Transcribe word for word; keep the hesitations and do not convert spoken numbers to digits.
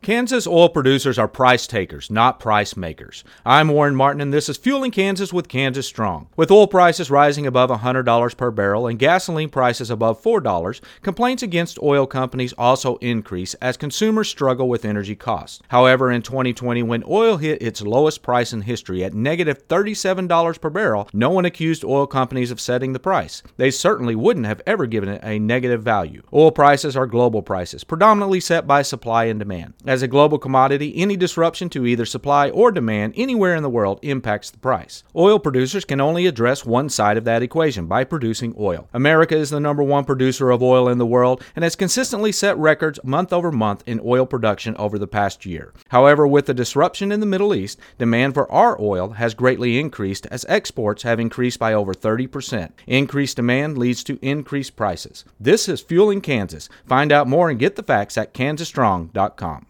Kansas oil producers are price takers, not price makers. I'm Warren Martin, and this is Fueling Kansas with Kansas Strong. With oil prices rising above one hundred dollars per barrel and gasoline prices above four dollars, complaints against oil companies also increase as consumers struggle with energy costs. However, in twenty twenty, when oil hit its lowest price in history at negative thirty-seven dollars per barrel, no one accused oil companies of setting the price. They certainly wouldn't have ever given it a negative value. Oil prices are global prices, predominantly set by supply and demand. As a global commodity, any disruption to either supply or demand anywhere in the world impacts the price. Oil producers can only address one side of that equation by producing oil. America is the number one producer of oil in the world and has consistently set records month over month in oil production over the past year. However, with the disruption in the Middle East, demand for our oil has greatly increased as exports have increased by over thirty percent. Increased demand leads to increased prices. This is Fueling Kansas. Find out more and get the facts at kansas strong dot com.